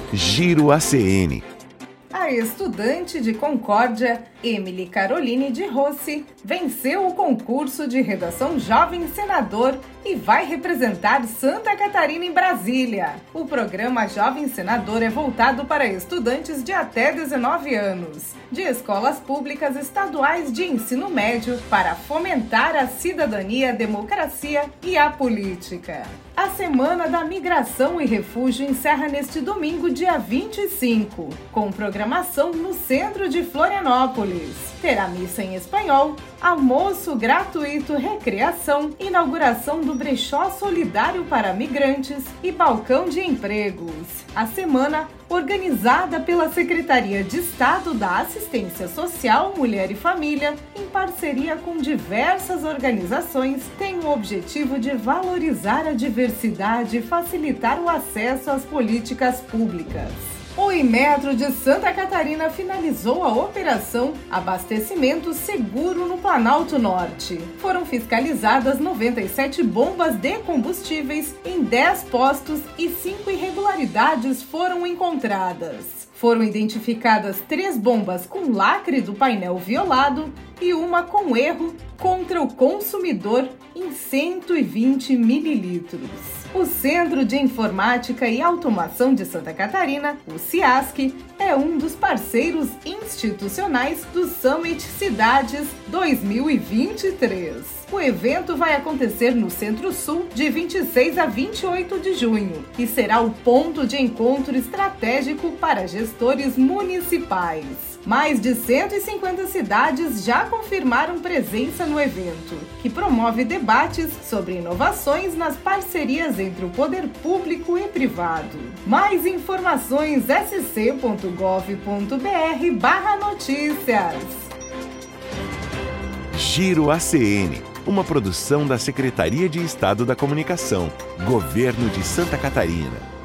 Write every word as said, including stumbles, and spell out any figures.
Giro A C N. A estudante de Concórdia, Emily Caroline de Rossi, venceu o concurso de redação Jovem Senador e vai representar Santa Catarina em Brasília. O programa Jovem Senador é voltado para estudantes de até dezenove anos, de escolas públicas estaduais de ensino médio, para fomentar a cidadania, a democracia e a política. A Semana da Migração e Refúgio encerra neste domingo, dia vinte e cinco, com programação no centro de Florianópolis. Terá missa em espanhol, almoço gratuito, recreação, inauguração do brechó solidário para migrantes e balcão de empregos. A semana, organizada pela Secretaria de Estado da Assistência Social, Mulher e Família, em parceria com diversas organizações, tem o objetivo de valorizar a diversidade e facilitar o acesso às políticas públicas. O Imetro de Santa Catarina finalizou a operação Abastecimento Seguro no Planalto Norte. Foram fiscalizadas noventa e sete bombas de combustíveis em dez postos e cinco irregularidades foram encontradas. Foram identificadas três bombas com lacre do painel violado e uma com erro contra o consumidor em cento e vinte mililitros. O Centro de Informática e Automação de Santa Catarina, o CIASC, é um dos parceiros institucionais do Summit Cidades dois mil e vinte e três. O evento vai acontecer no Centro-Sul de vinte e seis a vinte e oito de junho e será o ponto de encontro estratégico para gestores municipais. Mais de cento e cinquenta cidades já confirmaram presença no evento, que promove debates sobre inovações nas parcerias entre o poder público e privado. Mais informações s c ponto gov ponto b r barra notícias. Giro A C N, uma produção da Secretaria de Estado da Comunicação, Governo de Santa Catarina.